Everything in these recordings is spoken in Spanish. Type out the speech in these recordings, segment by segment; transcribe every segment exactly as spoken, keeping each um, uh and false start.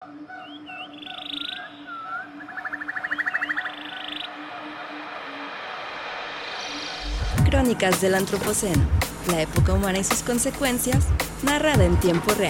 Crónicas del Antropoceno, la época humana y sus consecuencias, narrada en tiempo real.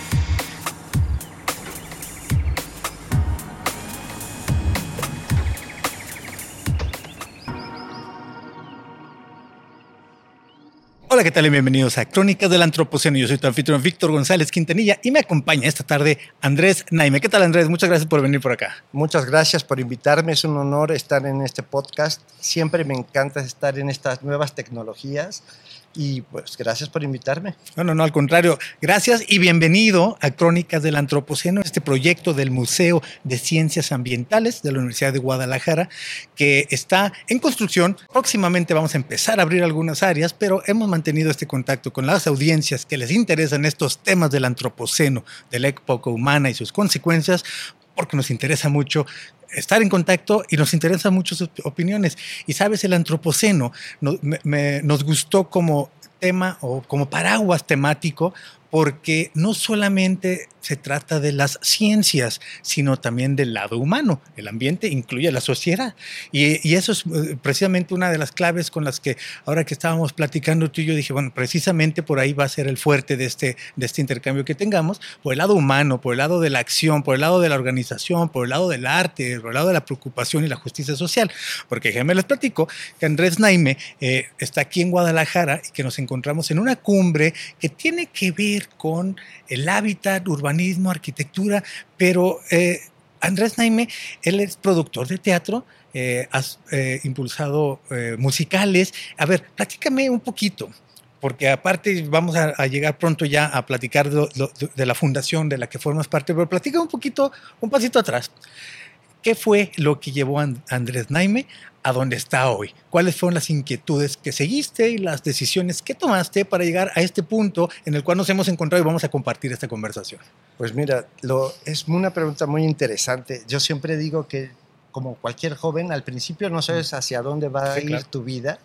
Hola, ¿qué tal? Y bienvenidos a Crónicas del Antropoceno. Yo soy tu anfitrión Víctor González Quintanilla y me acompaña esta tarde Andrés Naime. ¿Qué tal, Andrés? Muchas gracias por venir por acá. Muchas gracias por invitarme. Es un honor estar en este podcast. Siempre me encanta estar en estas nuevas tecnologías y pues gracias por invitarme. No, no, no, al contrario. Gracias y bienvenido a Crónicas del Antropoceno, este proyecto del Museo de Ciencias Ambientales de la Universidad de Guadalajara, que está en construcción. Próximamente vamos a empezar a abrir algunas áreas, pero hemos mantenido este contacto con las audiencias que les interesan estos temas del Antropoceno, de la época humana y sus consecuencias, porque nos interesa mucho estar en contacto y nos interesan mucho sus opiniones. Y sabes, el Antropoceno no, me, me, nos gustó como tema o como paraguas temático, porque no solamente se trata de las ciencias, sino también del lado humano. El ambiente incluye a la sociedad. Y, y eso es precisamente una de las claves con las que ahora que estábamos platicando tú y yo dije, bueno, precisamente por ahí va a ser el fuerte de este, de este intercambio que tengamos, por el lado humano, por el lado de la acción, por el lado de la organización, por el lado del arte, por el lado de la preocupación y la justicia social. Porque déjenme les platico que Andrés Naime eh, está aquí en Guadalajara y que nos encontramos en una cumbre que tiene que ver con el hábitat, urbanismo, arquitectura, pero eh, Andrés Naime, él es productor de teatro, eh, has eh, impulsado eh, musicales. A ver, platícame un poquito, porque aparte vamos a, a llegar pronto ya a platicar de, de, de la fundación de la que formas parte, pero platícame un poquito, un pasito atrás. ¿Qué fue lo que llevó a Andrés Naime a donde está hoy? ¿Cuáles fueron las inquietudes que seguiste y las decisiones que tomaste para llegar a este punto en el cual nos hemos encontrado y vamos a compartir esta conversación? Pues mira, lo, es una pregunta muy interesante. Yo siempre digo que, como cualquier joven, al principio no sabes hacia dónde va sí, a ir claro. tu vida.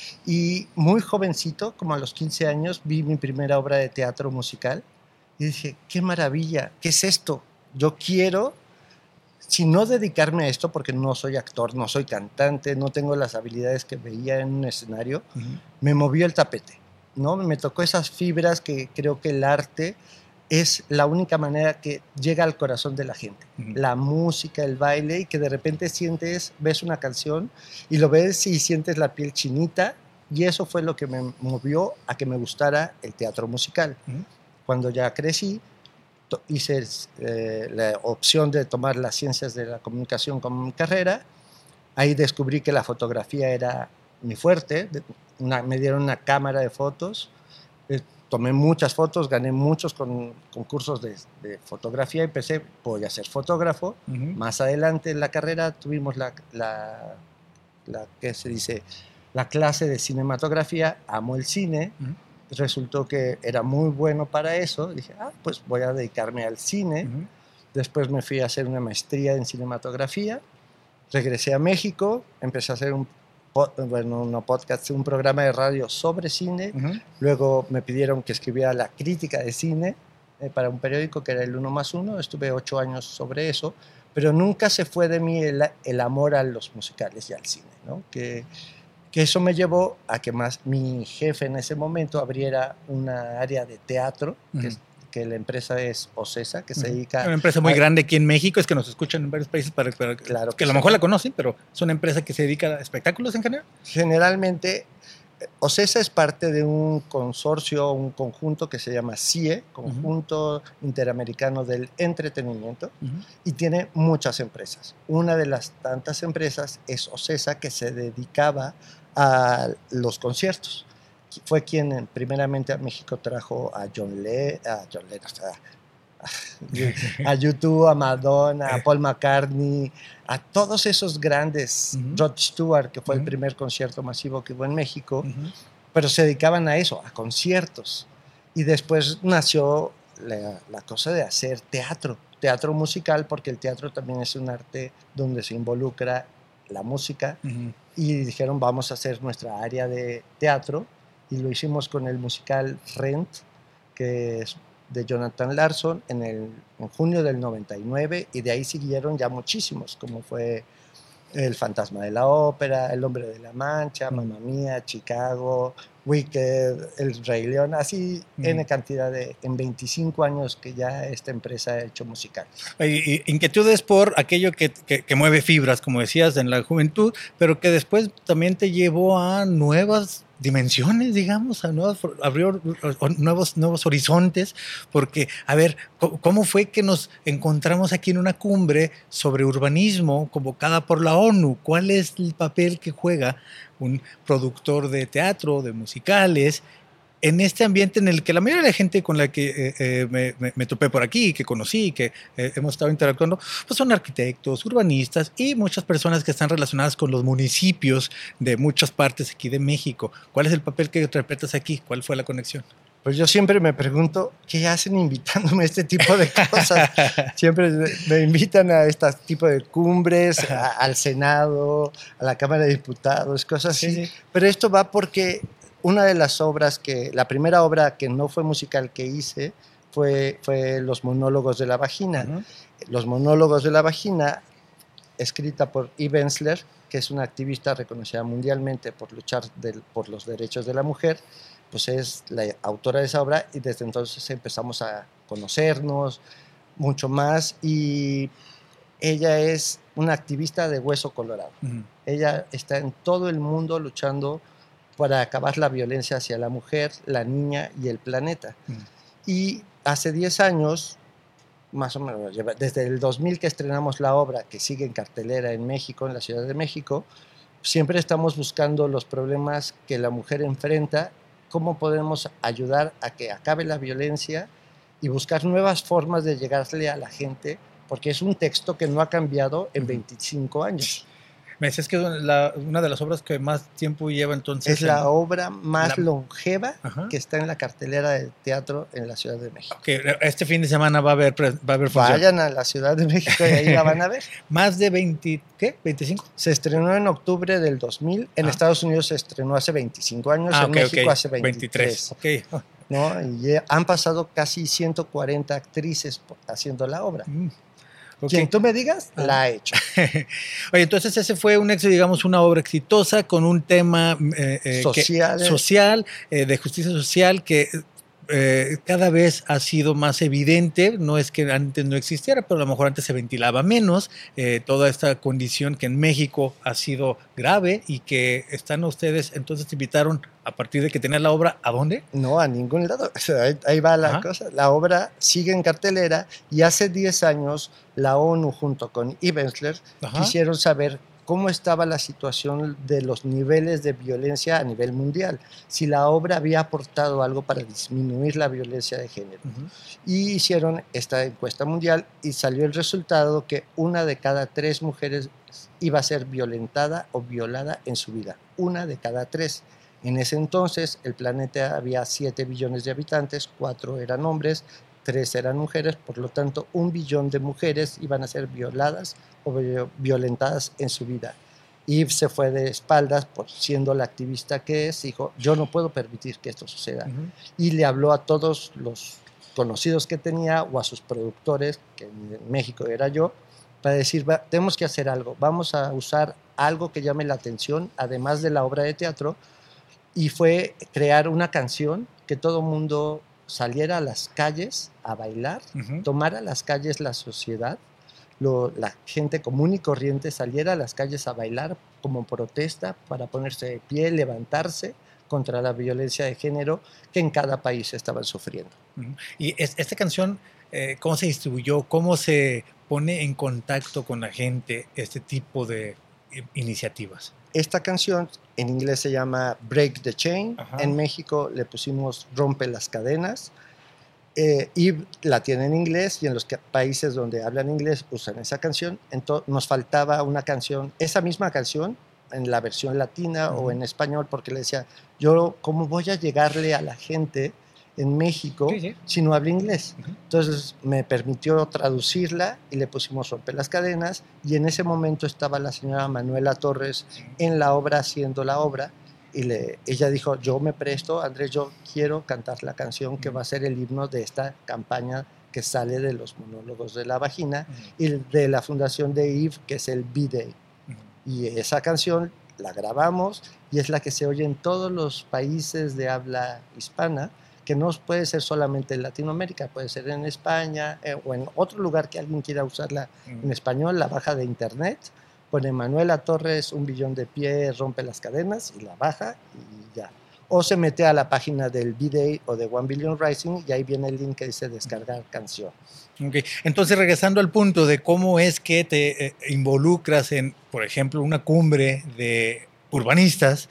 Y muy jovencito, como a los quince años, vi mi primera obra de teatro musical y dije, qué maravilla, ¿qué es esto? Yo quiero... Si no dedicarme a esto, porque no soy actor, no soy cantante, no tengo las habilidades que veía en un escenario, uh-huh. me movió el tapete, ¿no? Me tocó esas fibras que creo que el arte es la única manera que llega al corazón de la gente. Uh-huh. La música, el baile, y que de repente sientes, ves una canción y lo ves y sientes la piel chinita, y eso fue lo que me movió a que me gustara el teatro musical. Uh-huh. Cuando ya crecí, hice eh, la opción de tomar las ciencias de la comunicación como mi carrera. Ahí descubrí que la fotografía era mi fuerte. Una, me dieron una cámara de fotos. Eh, tomé muchas fotos, gané muchos con, concursos de, de fotografía y pensé, voy a ser fotógrafo. Uh-huh. Más adelante en la carrera tuvimos la, la, la, ¿qué se dice? la clase de cinematografía. Amo el cine. Uh-huh. Resultó que era muy bueno para eso. Dije, ah, pues voy a dedicarme al cine. Uh-huh. Después me fui a hacer una maestría en cinematografía. Regresé a México, empecé a hacer un, bueno, no podcast, un programa de radio sobre cine. Uh-huh. Luego me pidieron que escribiera la crítica de cine eh, para un periódico que era el Uno Más Uno. Estuve ocho años sobre eso, pero nunca se fue de mí el, el amor a los musicales y al cine, ¿no? Que... que eso me llevó a que más mi jefe en ese momento abriera una área de teatro, uh-huh. que, es, que la empresa es OCESA, que uh-huh. se dedica... Una empresa muy a, grande aquí en México, es que nos escuchan en varios países, para, para claro que, que a lo mejor la conocen, pero es una empresa que se dedica a espectáculos en general. Generalmente, OCESA es parte de un consorcio, un conjunto que se llama C I E, Conjunto uh-huh. Interamericano del Entretenimiento, uh-huh. y tiene muchas empresas. Una de las tantas empresas es OCESA, que se dedicaba a los conciertos. Fue quien primeramente a México trajo a John Lennon, a John Lennon, a YouTube, a Madonna, a Paul McCartney, a todos esos grandes, uh-huh. Rod Stewart, que fue uh-huh. el primer concierto masivo que hubo en México, uh-huh. pero se dedicaban a eso, a conciertos. Y después nació la, la cosa de hacer teatro, teatro musical, porque el teatro también es un arte donde se involucra la música, uh-huh. y dijeron, vamos a hacer nuestra área de teatro, y lo hicimos con el musical Rent, que es de Jonathan Larson en, el, en junio del noventa y nueve, y de ahí siguieron ya muchísimos, como fue El Fantasma de la Ópera, El Hombre de la Mancha, mm. Mamma Mía, Chicago, Wicked, El Rey León, así mm. N cantidad de, en veinticinco años que ya esta empresa ha hecho musical. Y, y, inquietudes por aquello que, que, que mueve fibras, como decías, en la juventud, pero que después también te llevó a nuevas dimensiones, digamos, a nuevos, abrió nuevos, nuevos horizontes, porque, a ver, ¿cómo fue que nos encontramos aquí en una cumbre sobre urbanismo convocada por la ONU? ¿Cuál es el papel que juega un productor de teatro, de musicales, en este ambiente en el que la mayoría de la gente con la que eh, eh, me, me, me topé por aquí, que conocí, que eh, hemos estado interactuando, pues son arquitectos, urbanistas y muchas personas que están relacionadas con los municipios de muchas partes aquí de México? ¿Cuál es el papel que interpretas aquí? ¿Cuál fue la conexión? Pues yo siempre me pregunto, ¿qué hacen invitándome a este tipo de cosas? Siempre me invitan a este tipo de cumbres, a, al Senado, a la Cámara de Diputados, cosas así. Sí, sí. Pero esto va porque una de las obras que, la primera obra que no fue musical que hice fue, fue Los Monólogos de la Vagina. Uh-huh. Los Monólogos de la Vagina, escrita por Eve Ensler, que es una activista reconocida mundialmente por luchar del, por los derechos de la mujer, pues es la autora de esa obra, y desde entonces empezamos a conocernos mucho más, y ella es una activista de hueso colorado. Uh-huh. Ella está en todo el mundo luchando para acabar la violencia hacia la mujer, la niña y el planeta. Uh-huh. Y hace diez años, más o menos, desde el dos mil que estrenamos la obra, que sigue en cartelera en México, en la Ciudad de México, siempre estamos buscando los problemas que la mujer enfrenta, cómo podemos ayudar a que acabe la violencia y buscar nuevas formas de llegarle a la gente, porque es un texto que no ha cambiado en veinticinco años. Me decías que la, una de las obras que más tiempo lleva entonces. Es en, la obra más la, longeva ajá. que está en la cartelera de teatro en la Ciudad de México. Okay. Este fin de semana va a haber, va a haber función. Vayan a la Ciudad de México y ahí la van a ver. Más de veinte, ¿qué? ¿veinticinco? Se estrenó en octubre del dos mil. En ah. Estados Unidos se estrenó hace veinticinco años. Ah, en okay, México okay. hace veintitrés. veintitrés. Okay. ¿No? Y han pasado casi ciento cuarenta actrices haciendo la obra. Mm. Okay. Quien tú me digas, ah. la ha hecho. Oye, entonces ese fue un éxito, digamos, una obra exitosa con un tema eh, eh, social, que, social eh, de justicia social que eh, cada vez ha sido más evidente. No es que antes no existiera, pero a lo mejor antes se ventilaba menos eh, toda esta condición que en México ha sido grave, y que están ustedes, entonces te invitaron a partir de que tenías la obra, ¿a dónde? No, a ningún lado. O sea, ahí, ahí va la Ajá. cosa. La obra sigue en cartelera, y hace diez años la ONU junto con Eve Ensler Ajá. quisieron saber cómo estaba la situación de los niveles de violencia a nivel mundial, si la obra había aportado algo para disminuir la violencia de género. Uh-huh. Y hicieron esta encuesta mundial, y salió el resultado que una de cada tres mujeres iba a ser violentada o violada en su vida. Una de cada tres. En ese entonces el planeta había siete billones de habitantes, cuatro eran hombres, tres eran mujeres, por lo tanto un billón de mujeres iban a ser violadas o violentadas en su vida. Y se fue de espaldas, por siendo la activista que es, dijo, yo no puedo permitir que esto suceda. Uh-huh. Y le habló a todos los conocidos que tenía, o a sus productores, que en México era yo, para decir, va, tenemos que hacer algo, vamos a usar algo que llame la atención, además de la obra de teatro, y fue crear una canción que todo mundo saliera a las calles a bailar, uh-huh. tomara las calles la sociedad, lo, la gente común y corriente saliera a las calles a bailar como protesta para ponerse de pie, levantarse contra la violencia de género que en cada país estaban sufriendo. Uh-huh. Y es, esta canción, eh, ¿cómo se distribuyó? ¿Cómo se pone en contacto con la gente este tipo de iniciativas? Esta canción en inglés se llama Break the Chain. Ajá. En México le pusimos Rompe las Cadenas. Eh, y la tiene en inglés, y en los que, países donde hablan inglés usan esa canción. Entonces nos faltaba una canción, esa misma canción, en la versión latina uh-huh. o en español, porque le decía, yo cómo voy a llegarle a la gente en México sí, sí. si no habla inglés. Uh-huh. Entonces me permitió traducirla y le pusimos Rompe las Cadenas, y en ese momento estaba la señora Manuela Torres en la obra, haciendo la obra, y le, ella dijo, yo me presto, Andrés, yo quiero cantar la canción que va a ser el himno de esta campaña que sale de los monólogos de la vagina uh-huh. y de la fundación de Eve, que es el B-Day. Uh-huh. Y esa canción la grabamos y es la que se oye en todos los países de habla hispana, que no puede ser solamente en Latinoamérica, puede ser en España eh, o en otro lugar que alguien quiera usarla uh-huh. en español, la baja de internet, pone Manuela Torres, un billón de pies, rompe las cadenas y la baja y ya. O se mete a la página del B-Day o de One Billion Rising y ahí viene el link que dice descargar canción. Okay. Entonces, regresando al punto de cómo es que te eh, involucras en, por ejemplo, una cumbre de urbanistas,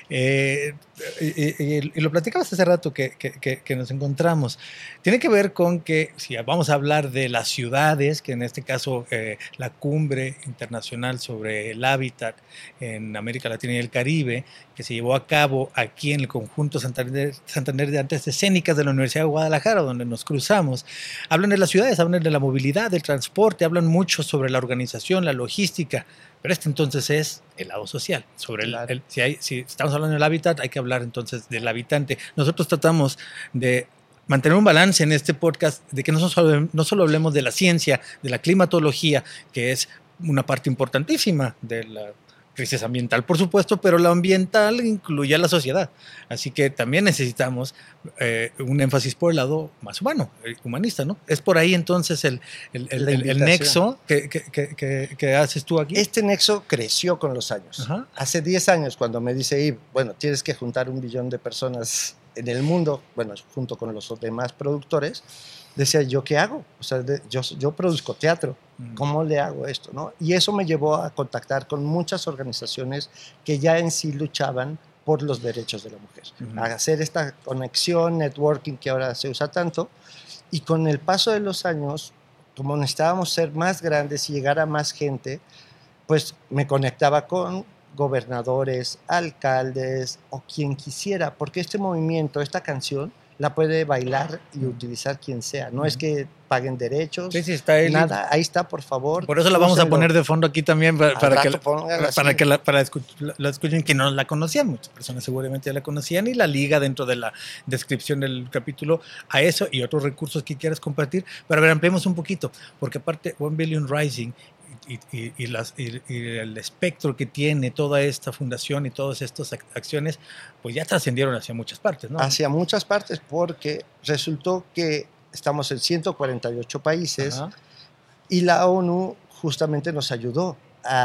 eh, y, y, y lo platicabas hace rato que, que, que nos encontramos, tiene que ver con que si vamos a hablar de las ciudades, que en este caso eh, la cumbre internacional sobre el hábitat en América Latina y el Caribe, que se llevó a cabo aquí en el conjunto Santander, Santander de Artes Escénicas de la Universidad de Guadalajara, donde nos cruzamos, hablan de las ciudades, hablan de la movilidad, del transporte, hablan mucho sobre la organización, la logística, pero este entonces es el lado social. Sobre el, el, si, hay, si estamos hablando del hábitat, hay que hablar entonces del habitante. Nosotros tratamos de mantener un balance en este podcast, de que no solo, no solo hablemos de la ciencia, de la climatología, que es una parte importantísima de la crisis ambiental, por supuesto, pero la ambiental incluye a la sociedad. Así que también necesitamos eh, un énfasis por el lado más humano, humanista, ¿no? Es por ahí entonces el, el, el, el, el nexo que, que, que, que haces tú aquí. Este nexo creció con los años. Ajá. Hace diez años, cuando me dice, Yves, bueno, tienes que juntar un billón de personas en el mundo, bueno, junto con los demás productores, decía, ¿yo qué hago? O sea, de, yo, yo produzco teatro, ¿cómo le hago esto? ¿No? Y eso me llevó a contactar con muchas organizaciones que ya en sí luchaban por los derechos de la mujer, uh-huh. a hacer esta conexión, networking que ahora se usa tanto, y con el paso de los años, como necesitábamos ser más grandes y llegar a más gente, pues me conectaba con gobernadores, alcaldes o quien quisiera, porque este movimiento, esta canción, la puede bailar y utilizar quien sea. No uh-huh. es que paguen derechos, sí, sí, está ahí. Nada, ahí está, por favor. Por eso la vamos a poner de fondo aquí también, para, para que, para, para que la, para escuch- la escuchen que no la conocían. Muchas personas seguramente ya la conocían y la liga dentro de la descripción del capítulo a eso y otros recursos que quieras compartir. Pero a ver, ampliemos un poquito, porque aparte One Billion Rising y, y, y, las, y, y el espectro que tiene toda esta fundación y todas estas acciones, pues ya trascendieron hacia muchas partes, ¿no? Hacia muchas partes, porque resultó que estamos en ciento cuarenta y ocho países. Ajá. Y la ONU justamente nos ayudó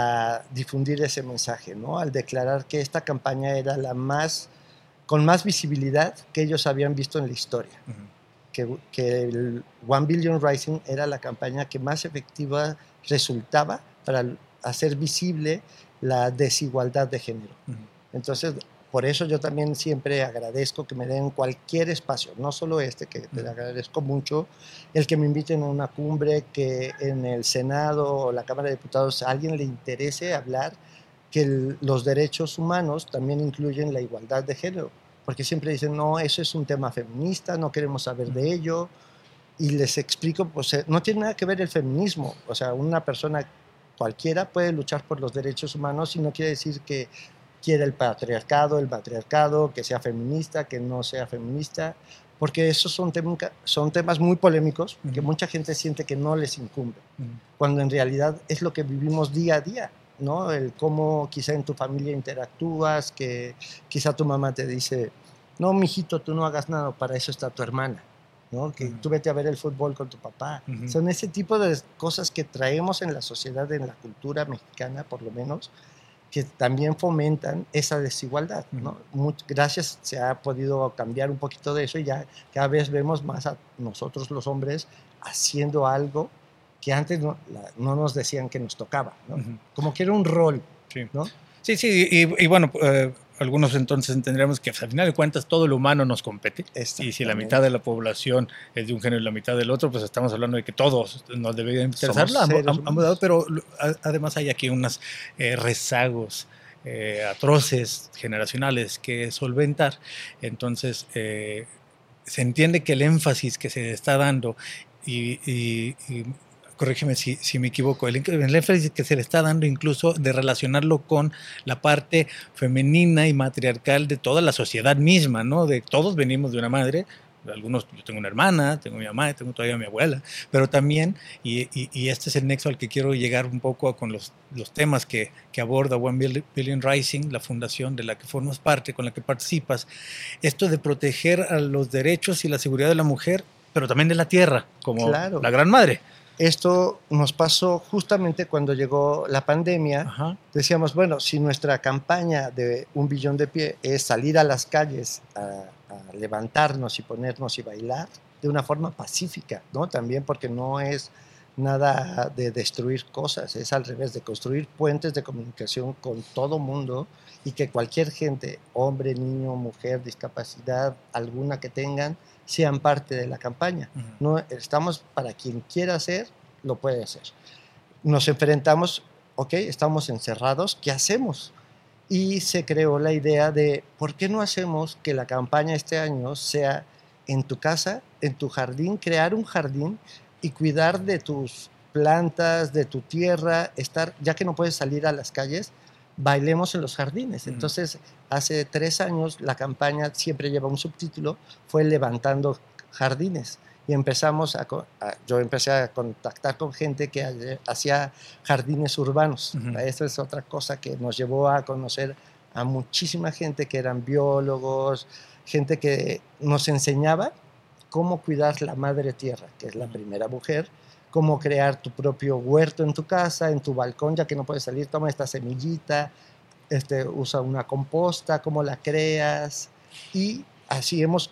a difundir ese mensaje, ¿no? Al declarar que esta campaña era la más, con más visibilidad que ellos habían visto en la historia. Uh-huh. que, que el One Billion Rising era la campaña que más efectiva resultaba para hacer visible la desigualdad de género. Uh-huh. Entonces, por eso yo también siempre agradezco que me den cualquier espacio, no solo este, que te agradezco mucho, el que me inviten a una cumbre, que en el Senado o la Cámara de Diputados a alguien le interese hablar que el, los derechos humanos también incluyen la igualdad de género, porque siempre dicen, no, eso es un tema feminista, no queremos saber de ello, y les explico, pues no tiene nada que ver el feminismo, o sea, una persona cualquiera puede luchar por los derechos humanos y no quiere decir que quiere el patriarcado, el patriarcado, que sea feminista, que no sea feminista, porque esos son, tem- son temas muy polémicos uh-huh. que mucha gente siente que no les incumbe, uh-huh. cuando en realidad es lo que vivimos día a día, ¿no? El cómo quizá en tu familia interactúas, que quizá tu mamá te dice, no, mijito, tú no hagas nada, para eso está tu hermana, ¿no? Que uh-huh. tú vete a ver el fútbol con tu papá. Uh-huh. Son ese tipo de cosas que traemos en la sociedad, en la cultura mexicana por lo menos, que también fomentan esa desigualdad, ¿no? Muy, gracias se ha podido cambiar un poquito de eso y ya cada vez vemos más a nosotros los hombres haciendo algo que antes no, la, no nos decían que nos tocaba, ¿no? Uh-huh. Como que era un rol, sí. ¿no? Sí, sí, y, y bueno, eh, algunos entonces entenderemos que al final de cuentas todo lo humano nos compete, y si la mitad de la población es de un género y la mitad del otro, pues estamos hablando de que todos nos deberían interesar, pero además hay aquí unos eh, rezagos eh, atroces, generacionales que solventar. Entonces eh, se entiende que el énfasis que se está dando y, y, y corrígeme si, si me equivoco, el, el énfasis que se le está dando incluso de relacionarlo con la parte femenina y matriarcal de toda la sociedad misma, ¿no? De todos venimos de una madre. Algunos, yo tengo una hermana, tengo mi mamá, tengo todavía mi abuela, pero también, y, y, y este es el nexo al que quiero llegar un poco con los, los temas que, que aborda One Billion Rising, la fundación de la que formas parte, con la que participas, esto de proteger a los derechos y la seguridad de la mujer, pero también de la tierra, como claro. La gran madre. Esto nos pasó justamente cuando llegó la pandemia. Ajá. Decíamos, bueno, si nuestra campaña de un billón de pie es salir a las calles a, a levantarnos y ponernos y bailar de una forma pacífica, ¿no? También porque no es nada de destruir cosas, es al revés, de construir puentes de comunicación con todo mundo y que cualquier gente, hombre, niño, mujer, discapacidad alguna que tengan, sean parte de la campaña. Uh-huh. No, estamos para quien quiera hacer, lo puede hacer. Nos enfrentamos, ok, estamos encerrados, ¿qué hacemos? Y se creó la idea de, ¿por qué no hacemos que la campaña este año sea en tu casa, en tu jardín, crear un jardín y cuidar de tus plantas, de tu tierra, estar, ya que no puedes salir a las calles, bailemos en los jardines. Uh-huh. Entonces, hace tres años la campaña siempre lleva un subtítulo, fue Levantando Jardines. Y empezamos a, a, yo empecé a contactar con gente que hacía jardines urbanos. Uh-huh. Eso es otra cosa que nos llevó a conocer a muchísima gente que eran biólogos, gente que nos enseñaba cómo cuidar la madre tierra, que es la uh-huh. primera mujer, cómo crear tu propio huerto en tu casa, en tu balcón, ya que no puedes salir, toma esta semillita, este, usa una composta, cómo la creas, y así hemos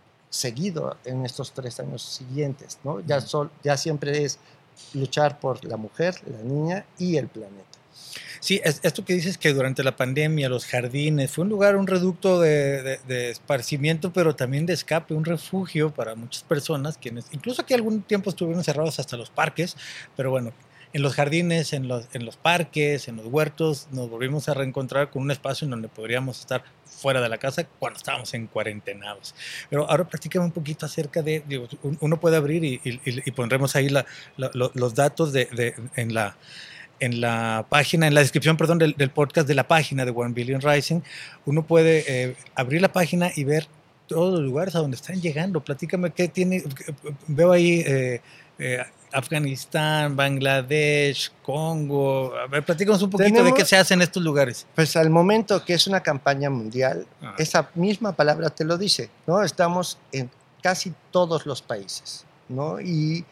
seguido en estos tres años siguientes, ¿no? Ya, uh-huh. sol, ya siempre es luchar por la mujer, la niña y el planeta. Sí, es, esto que dices que durante la pandemia los jardines fue un lugar, un reducto de, de, de esparcimiento, pero también de escape, un refugio para muchas personas, quienes incluso aquí algún tiempo estuvieron cerrados hasta los parques, pero bueno, en los jardines, en los, en los parques, en los huertos, nos volvimos a reencontrar con un espacio en donde podríamos estar fuera de la casa cuando estábamos en cuarentenados. Pero ahora platícame un poquito acerca de, digo, uno puede abrir y, y, y pondremos ahí la, la, los datos de, de, en la... en la página, en la descripción, perdón, del, del podcast de la página de One Billion Rising, uno puede eh, abrir la página y ver todos los lugares a donde están llegando. Platícame qué tiene, veo ahí eh, eh, Afganistán, Bangladesh, Congo. A ver, platícanos un poquito Tenemos, de qué se hace en estos lugares. Pues al momento que es una campaña mundial, ah. esa misma palabra te lo dice, ¿no? Estamos en casi todos los países, ¿no? Y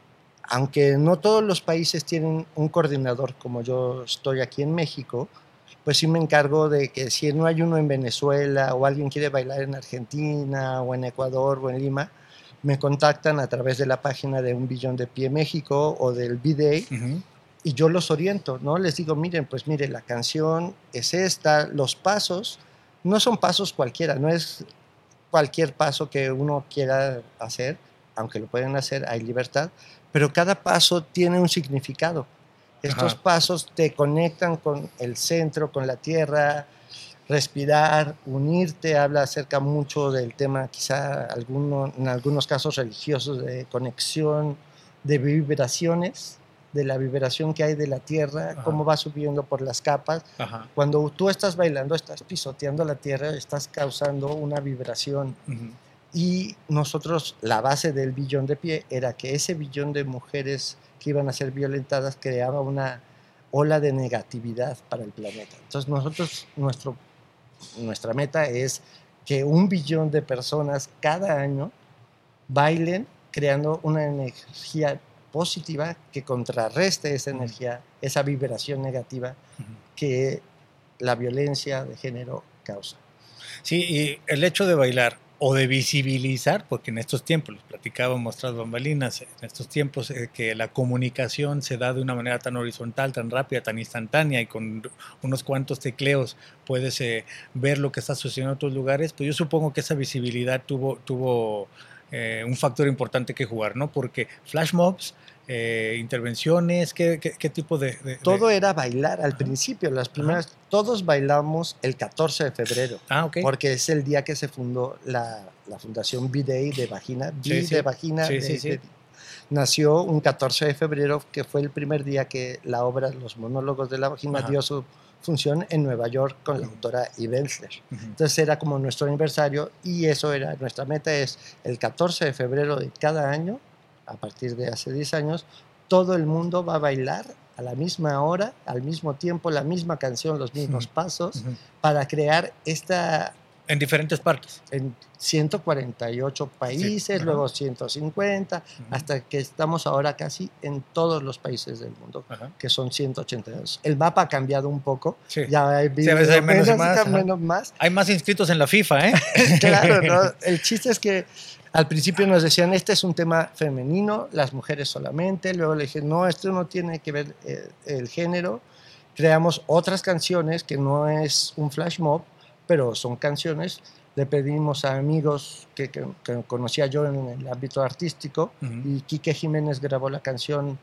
aunque no todos los países tienen un coordinador como yo estoy aquí en México, pues sí me encargo de que si no hay uno en Venezuela o alguien quiere bailar en Argentina o en Ecuador o en Lima, me contactan a través de la página de Un Billón de Pie México o del B-Day uh-huh. y yo los oriento, ¿no? Les digo, miren, pues mire, la canción es esta, los pasos no son pasos cualquiera, no es cualquier paso que uno quiera hacer, aunque lo pueden hacer, hay libertad, pero cada paso tiene un significado. Estos Ajá. pasos te conectan con el centro, con la tierra, respirar, unirte, habla acerca mucho del tema, quizá alguno, en algunos casos religiosos, de conexión, de vibraciones, de la vibración que hay de la tierra, Ajá. cómo va subiendo por las capas. Ajá. Cuando tú estás bailando, estás pisoteando la tierra, estás causando una vibración. Uh-huh. Y nosotros, la base del billón de pie era que ese billón de mujeres que iban a ser violentadas creaba una ola de negatividad para el planeta. Entonces nosotros, nuestro, nuestra meta es que un billón de personas cada año bailen creando una energía positiva que contrarreste esa energía, esa vibración negativa que la violencia de género causa. Sí, y el hecho de bailar o de visibilizar, porque en estos tiempos, los platicábamos tras bambalinas, en estos tiempos eh, que la comunicación se da de una manera tan horizontal, tan rápida, tan instantánea y con unos cuantos tecleos puedes eh, ver lo que está sucediendo en otros lugares, pues yo supongo que esa visibilidad tuvo, tuvo eh, un factor importante que jugar, ¿no? Porque flash mobs, eh, intervenciones, ¿qué, qué, qué tipo de, de...? Todo de... era bailar al Ajá. principio, las primeras, Ajá. todos bailamos el catorce de febrero, ah, okay. porque es el día que se fundó la, la fundación B-Day de Vagina, B sí, sí. de Vagina, sí, de, sí, sí. de, nació un catorce de febrero, que fue el primer día que la obra Los monólogos de la vagina Ajá. dio su función en Nueva York con la autora Eve Ensler. Uh-huh. Entonces era como nuestro aniversario y eso era nuestra meta, es el catorce de febrero de cada año, a partir de hace diez años, todo el mundo va a bailar a la misma hora, al mismo tiempo, la misma canción, los mismos uh-huh. pasos, uh-huh. para crear esta... En diferentes partes. En ciento cuarenta y ocho países, sí. uh-huh. luego ciento cincuenta, uh-huh. hasta que estamos ahora casi en todos los países del mundo, uh-huh. que son ciento ochenta y dos. El mapa ha cambiado un poco. Sí. Ya hay, sí, a veces hay menos, menos, más, menos más. Hay más inscritos en la FIFA, ¿eh? Claro, ¿no? El chiste es que al principio nos decían, este es un tema femenino, las mujeres solamente. Luego le dije, no, esto no tiene que ver el, el género. Creamos otras canciones que no es un flash mob, pero son canciones. Le pedimos a amigos que, que, que conocía yo en el ámbito artístico, uh-huh. y Quique Jiménez grabó la canción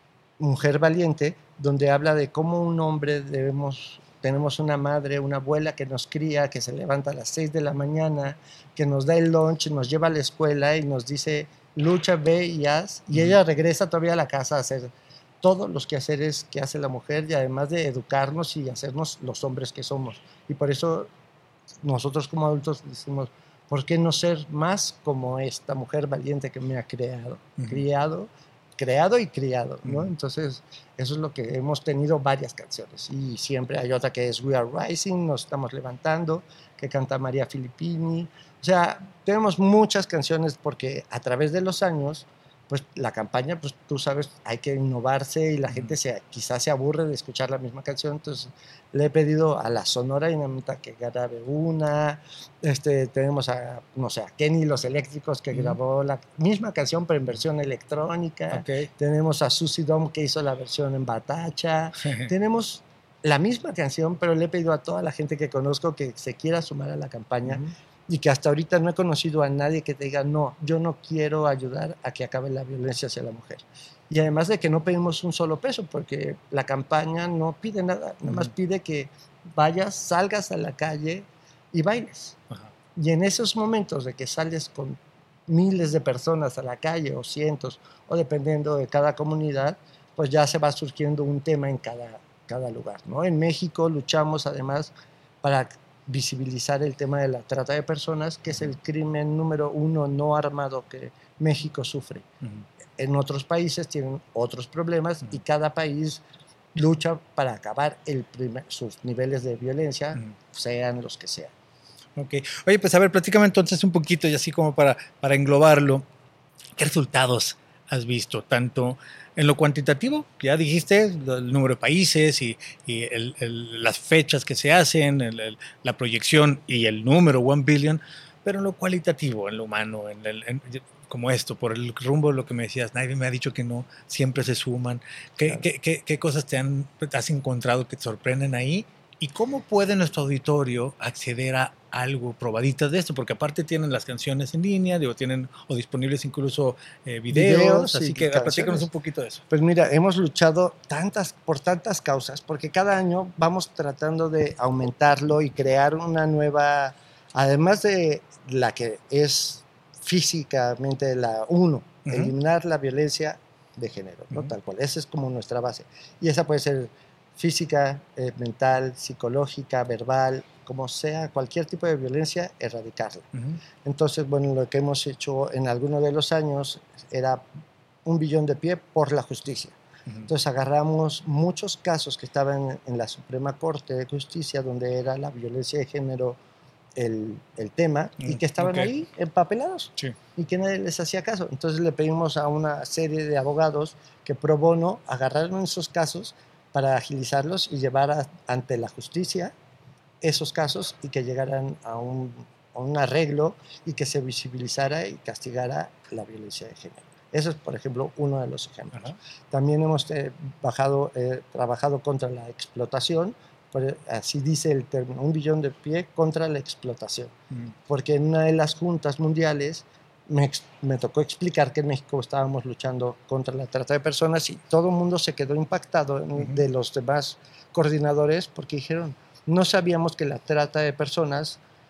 Mujer Valiente, donde habla de cómo un hombre debemos, tenemos una madre, una abuela que nos cría, que se levanta a las seis de la mañana, que nos da el lunch, nos lleva a la escuela y nos dice, lucha, ve y haz, y uh-huh. ella regresa todavía a la casa a hacer todos los quehaceres que hace la mujer, y además de educarnos y hacernos los hombres que somos. Y por eso nosotros como adultos decimos, ¿por qué no ser más como esta mujer valiente que me ha creado? Uh-huh. Criado, creado y criado, ¿no? Uh-huh. Entonces, eso es lo que hemos tenido varias canciones. Y siempre hay otra que es We Are Rising, Nos Estamos Levantando, que canta María Filippini. O sea, tenemos muchas canciones porque a través de los años, pues la campaña, pues tú sabes, hay que innovarse y la uh-huh. gente se, quizás se aburre de escuchar la misma canción. Entonces le he pedido a la Sonora Dinamita que grabe una, este, tenemos a, no sé, a Kenny Los Eléctricos que uh-huh. grabó la misma canción pero en versión electrónica, okay. tenemos a Susie Dom que hizo la versión en batacha, tenemos la misma canción, pero le he pedido a toda la gente que conozco que se quiera sumar a la campaña. Uh-huh. Y que hasta ahorita no he conocido a nadie que te diga, no, yo no quiero ayudar a que acabe la violencia hacia la mujer. Y además de que no pedimos un solo peso, porque la campaña no pide nada, nada más pide que vayas, salgas a la calle y bailes. Ajá. Y en esos momentos de que sales con miles de personas a la calle, o cientos, o dependiendo de cada comunidad, pues ya se va surgiendo un tema en cada, cada lugar, ¿no? En México luchamos además para visibilizar el tema de la trata de personas, que es el crimen número uno no armado que México sufre. Uh-huh. En otros países tienen otros problemas uh-huh. y cada país lucha para acabar el primer, sus niveles de violencia, uh-huh. sean los que sean. Okay. Oye, pues a ver, platícame entonces un poquito y así como para, para englobarlo, ¿qué resultados has visto? Tanto en lo cuantitativo, ya dijiste, el número de países y, y el, el, las fechas que se hacen, el, el, la proyección y el número, one billion, pero en lo cualitativo, en lo humano, en el, en, como esto, por el rumbo de lo que me decías, nadie me ha dicho que no, siempre se suman. ¿Qué, claro. qué, qué, qué cosas te han, te has encontrado que te sorprenden ahí? ¿Y cómo puede nuestro auditorio acceder a algo probaditas de esto? Porque aparte tienen las canciones en línea, digo, tienen o disponibles incluso eh, videos, videos, así que platícanos un poquito de eso. Pues mira, hemos luchado tantas, por tantas causas, porque cada año vamos tratando de aumentarlo y crear una nueva, además de la que es físicamente la uno, uh-huh. eliminar la violencia de género, ¿no? Uh-huh. Tal cual, esa es como nuestra base. Y esa puede ser física, eh, mental, psicológica, verbal, como sea, cualquier tipo de violencia, erradicarla. Uh-huh. Entonces, bueno, lo que hemos hecho en algunos de los años era un billón de pie por la justicia. Uh-huh. Entonces agarramos muchos casos que estaban en la Suprema Corte de Justicia, donde era la violencia de género el, el tema, uh-huh. y que estaban okay. ahí empapelados, sí. y que nadie les hacía caso. Entonces le pedimos a una serie de abogados que pro bono agarraron esos casos para agilizarlos y llevar a, ante la justicia esos casos y que llegaran a un, a un arreglo y que se visibilizara y castigara la violencia de género. Eso es, por ejemplo, uno de los ejemplos. Uh-huh. También hemos eh, bajado, eh, trabajado contra la explotación, por, así dice el término, un billón de pie contra la explotación. Uh-huh. Porque en una de las juntas mundiales Me, me tocó explicar que en México estábamos luchando contra la trata de personas y todo el mundo se quedó impactado uh-huh. de los demás coordinadores porque dijeron, no sabíamos que la trata de personas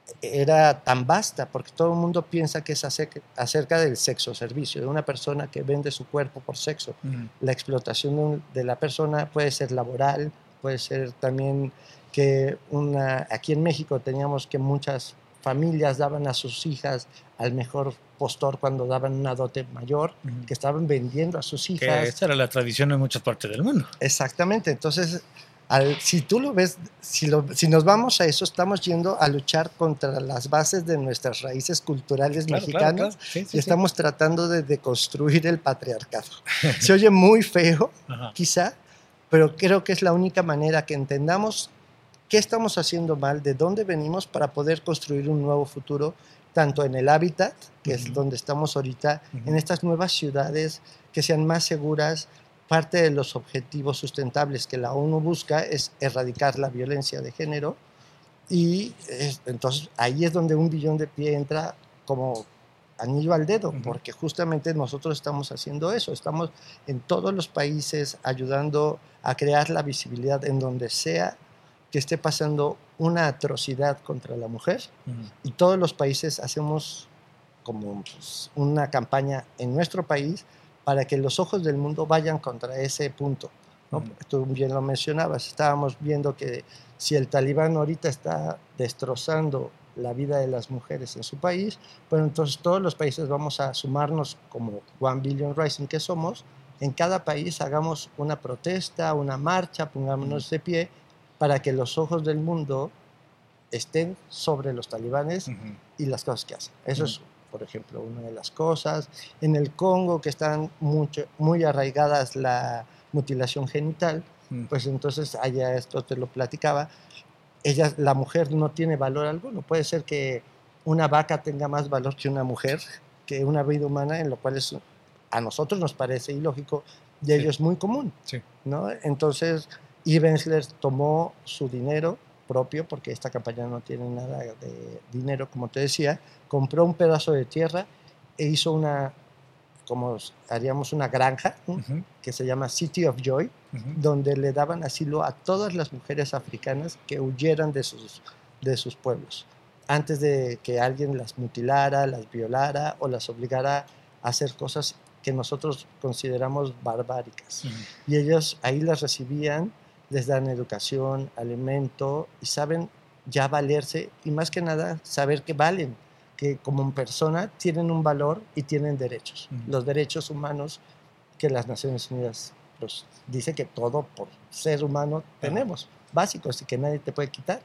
era tan vasta, porque todo el mundo piensa que es acerca, acerca del sexo servicio, de una persona que vende su cuerpo por sexo. Uh-huh. La explotación de, un, de la persona puede ser laboral, puede ser también que una, aquí en México teníamos que muchas familias daban a sus hijas al mejor postor cuando daban una dote mayor, uh-huh. que estaban vendiendo a sus hijas. Que esta era la tradición en muchas partes del mundo. Exactamente, entonces al, si tú lo ves, si, lo, si nos vamos a eso, estamos yendo a luchar contra las bases de nuestras raíces culturales claro, mexicanas claro, claro. Sí, sí, y estamos sí. tratando de deconstruir el patriarcado. Se oye muy feo, Ajá. quizá, pero creo que es la única manera que entendamos qué estamos haciendo mal, de dónde venimos para poder construir un nuevo futuro, tanto en el hábitat, que uh-huh. es donde estamos ahorita, uh-huh. en estas nuevas ciudades que sean más seguras. Parte de los objetivos sustentables que la ONU busca es erradicar la violencia de género y es, entonces ahí es donde un billón de pie entra como anillo al dedo, uh-huh. porque justamente nosotros estamos haciendo eso, estamos en todos los países ayudando a crear la visibilidad en donde sea que esté pasando una atrocidad contra la mujer uh-huh. y todos los países hacemos como pues, una campaña en nuestro país para que los ojos del mundo vayan contra ese punto, ¿no? Uh-huh. Tú bien lo mencionabas, estábamos viendo que si el talibán ahorita está destrozando la vida de las mujeres en su país, bueno, entonces todos los países vamos a sumarnos como One Billion Rising que somos, en cada país hagamos una protesta, una marcha, pongámonos uh-huh. de pie, para que los ojos del mundo estén sobre los talibanes uh-huh. y las cosas que hacen. Eso uh-huh. es por ejemplo, una de las cosas. En el Congo, que están mucho, muy arraigadas la mutilación genital, mm. pues entonces allá esto te lo platicaba, ella, la mujer no tiene valor alguno. Puede ser que una vaca tenga más valor que una mujer, que una vida humana, en lo cual es, a nosotros nos parece ilógico y a sí. ellos es muy común. Sí. ¿no? Entonces, Ivensler tomó su dinero propio, porque esta campaña no tiene nada de dinero, como te decía, compró un pedazo de tierra e hizo una, como haríamos una granja, ¿no? uh-huh. que se llama City of Joy, uh-huh. donde le daban asilo a todas las mujeres africanas que huyeran de sus, de sus pueblos, antes de que alguien las mutilara, las violara o las obligara a hacer cosas que nosotros consideramos barbáricas. Uh-huh. Y ellos ahí las recibían, les dan educación, alimento y saben ya valerse y más que nada saber que valen, que como persona tienen un valor y tienen derechos. Uh-huh. Los derechos humanos que las Naciones Unidas pues, dice que todo por ser humano tenemos, uh-huh. básicos y que nadie te puede quitar.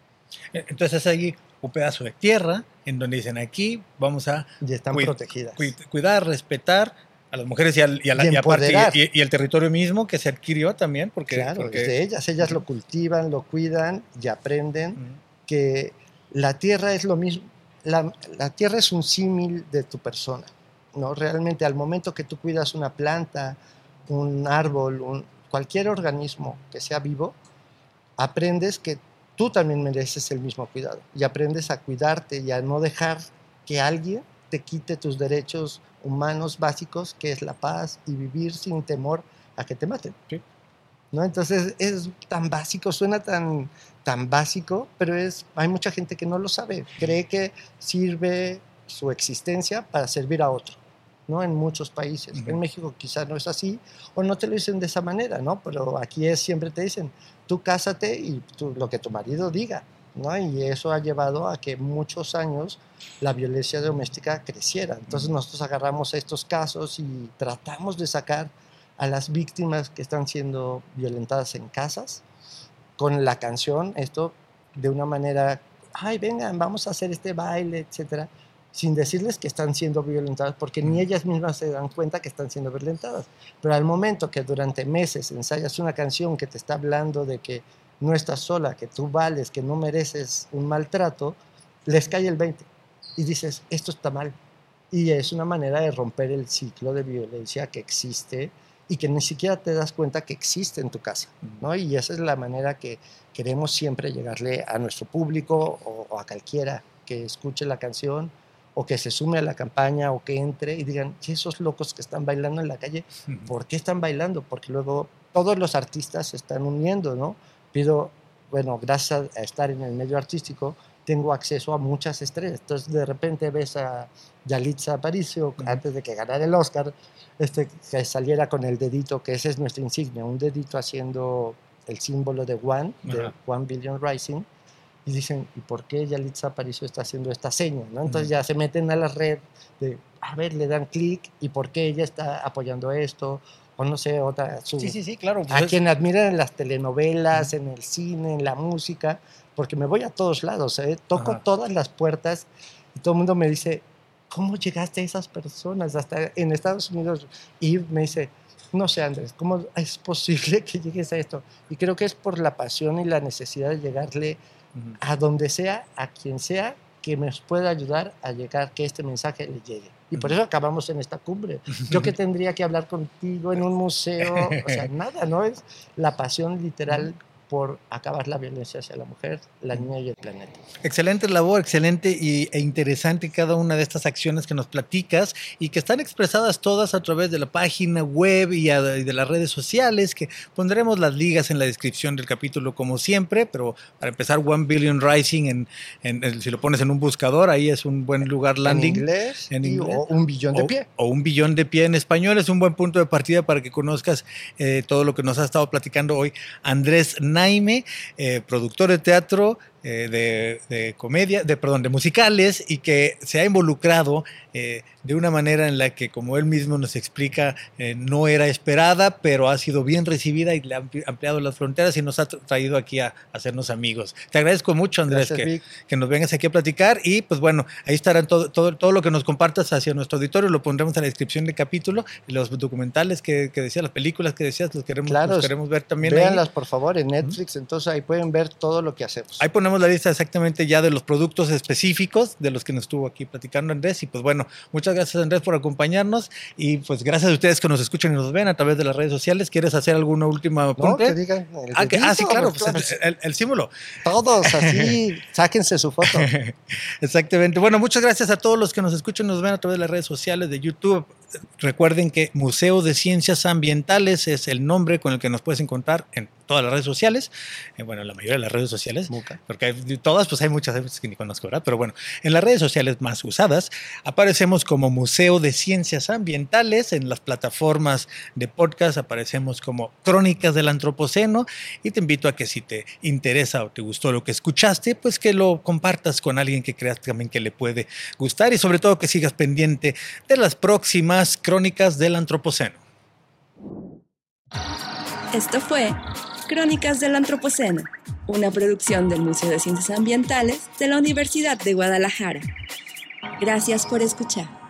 Entonces hay un pedazo de tierra en donde dicen aquí vamos a y están cu- protegidas. Cu- cuidar, respetar a las mujeres y, al, y, a la, y, y, aparte, y, y el territorio mismo que se adquirió también. Porque, claro, porque... es de ellas. Ellas uh-huh. lo cultivan, lo cuidan y aprenden uh-huh. que la tierra es lo mismo. La, la tierra es un símil de tu persona, ¿no? Realmente al momento que tú cuidas una planta, un árbol, un, cualquier organismo que sea vivo, aprendes que tú también mereces el mismo cuidado y aprendes a cuidarte y a no dejar que alguien te quite tus derechos humanos básicos, que es la paz y vivir sin temor a que te maten. Sí. ¿No? Entonces es tan básico, suena tan, tan básico, pero es, hay mucha gente que no lo sabe, cree que sirve su existencia para servir a otro, ¿no? En muchos países. Uh-huh. En México quizás no es así, o no te lo dicen de esa manera, ¿no? Pero aquí es, siempre te dicen, tú cásate y tú, lo que tu marido diga, ¿no? Y eso ha llevado a que muchos años la violencia doméstica creciera. Entonces nosotros agarramos estos casos y tratamos de sacar a las víctimas que están siendo violentadas en casas con la canción, esto de una manera, ay, vengan, vamos a hacer este baile, etcétera, sin decirles que están siendo violentadas, porque ni ellas mismas se dan cuenta que están siendo violentadas. Pero al momento que durante meses ensayas una canción que te está hablando de que no estás sola, que tú vales, que no mereces un maltrato, les cae el veinte y dices, esto está mal. Y es una manera de romper el ciclo de violencia que existe y que ni siquiera te das cuenta que existe en tu casa, ¿no? Y esa es la manera que queremos siempre llegarle a nuestro público o, o a cualquiera que escuche la canción o que se sume a la campaña o que entre y digan, esos locos que están bailando en la calle, ¿por qué están bailando? Porque luego todos los artistas se están uniendo, ¿no? Pido, bueno, gracias a estar en el medio artístico, tengo acceso a muchas estrellas. Entonces, de repente ves a Yalitza Aparicio, uh-huh. antes de que ganara el Oscar, este, que saliera con el dedito, que ese es nuestra insignia, un dedito haciendo el símbolo de One, uh-huh. de One Billion Rising, y dicen, ¿y por qué Yalitza Aparicio está haciendo esta seña? ¿no? Entonces uh-huh. ya se meten a la red, de, a ver, le dan clic, ¿y por qué ella está apoyando esto? O no sé, otra... Su, sí, sí, sí, claro. Pues a es... quien admiran en las telenovelas, uh-huh. en el cine, en la música, porque me voy a todos lados, ¿eh? Toco uh-huh. todas las puertas y todo el mundo me dice, ¿cómo llegaste a esas personas? Hasta en Estados Unidos. Y me dice, no sé, Andrés, ¿cómo es posible que llegues a esto? Y creo que es por la pasión y la necesidad de llegarle uh-huh. a donde sea, a quien sea, que nos pueda ayudar a llegar, que este mensaje le llegue. Y por eso acabamos en esta cumbre. Yo que tendría que hablar contigo en un museo, o sea, nada, ¿no? Es la pasión literal por acabar la violencia hacia la mujer, la niña y el planeta. Excelente labor, excelente y, e interesante cada una de estas acciones que nos platicas y que están expresadas todas a través de la página web y, a, y de las redes sociales, que pondremos las ligas en la descripción del capítulo como siempre, pero para empezar, One Billion Rising, en, en, en, si lo pones en un buscador, ahí es un buen lugar landing. En inglés, en inglés o un billón de pie. O, o un billón de pie en español, es un buen punto de partida para que conozcas eh, todo lo que nos ha estado platicando hoy Andrés Naime, eh, productor de teatro, eh, de, de comedia, de perdón, de musicales, y que se ha involucrado eh, de una manera en la que, como él mismo nos explica, eh, no era esperada, pero ha sido bien recibida y le ha ampliado las fronteras y nos ha traído aquí a, a hacernos amigos. Te agradezco mucho, Andrés, que, que nos vengas aquí a platicar y pues bueno, ahí estarán todo, todo, todo lo que nos compartas hacia nuestro auditorio, lo pondremos en la descripción del capítulo, los documentales que, que decías, las películas que decías, los queremos, claro, los queremos ver también. Véanlas, ahí. por favor, en Netflix, uh-huh. entonces ahí pueden ver todo lo que hacemos. Ahí ponemos la lista exactamente ya de los productos específicos de los que nos estuvo aquí platicando Andrés, y pues bueno, muchas gracias, Andrés, por acompañarnos, y pues gracias a ustedes que nos escuchan y nos ven a través de las redes sociales. ¿Quieres hacer alguna última apunte? No, que digan el ah, que, ah, sí, claro, pues, pues, el, el, el símbolo. Todos así, sáquense su foto. Exactamente. Bueno, muchas gracias a todos los que nos escuchan y nos ven a través de las redes sociales de YouTube. Recuerden que Museo de Ciencias Ambientales es el nombre con el que nos puedes encontrar en todas las redes sociales, eh, bueno, la mayoría de las redes sociales, Muca. Porque hay, todas, pues hay muchas veces que ni conozco, ¿verdad? Pero bueno, en las redes sociales más usadas aparecemos como Museo de Ciencias Ambientales, en las plataformas de podcast aparecemos como Crónicas del Antropoceno, y te invito a que si te interesa o te gustó lo que escuchaste, pues que lo compartas con alguien que creas también que le puede gustar, y sobre todo que sigas pendiente de las próximas Crónicas del Antropoceno. Esto fue Crónicas del Antropoceno, una producción del Museo de Ciencias Ambientales de la Universidad de Guadalajara. Gracias por escuchar.